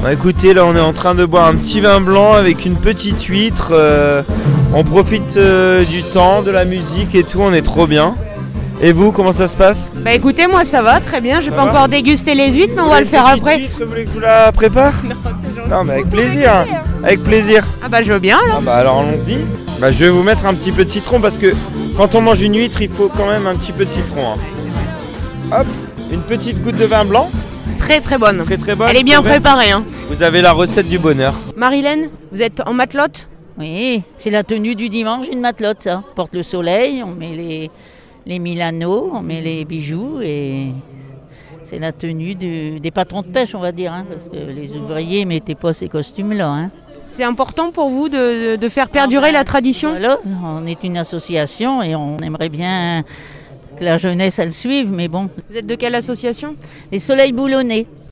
Bon, écoutez, là on est en train de boire un petit vin blanc avec une petite huître. On profite du temps, de la musique et tout, on est trop bien. Et vous, comment ça se passe? Bah écoutez, moi ça va, très bien. Je vais Ça pas va encore déguster les huîtres, mais on va le faire après. Huître, vous voulez que je vous la prépare? Non, mais avec plaisir. Avec plaisir. Ah bah je veux bien alors. Ah bah alors allons-y. Bah je vais vous mettre un petit peu de citron parce que quand on mange une huître, il faut quand même un petit peu de citron. Hop, une petite goutte de vin blanc. Très très bonne. Très très bonne. Elle est bien c'est vrai. préparée. Hein. Vous avez la recette du bonheur. Marilène, vous êtes en matelote? Oui, c'est la tenue du dimanche, une matelote, ça. On porte le soleil, on met les Milano, on met les bijoux et c'est la tenue des patrons de pêche, on va dire, hein, parce que les ouvriers ne mettaient pas ces costumes-là. Hein. C'est important pour vous de faire perdurer la tradition? Voilà, on est une association et on aimerait bien que la jeunesse, elle suive, mais bon. Vous êtes de quelle association? Les soleils boulonnais.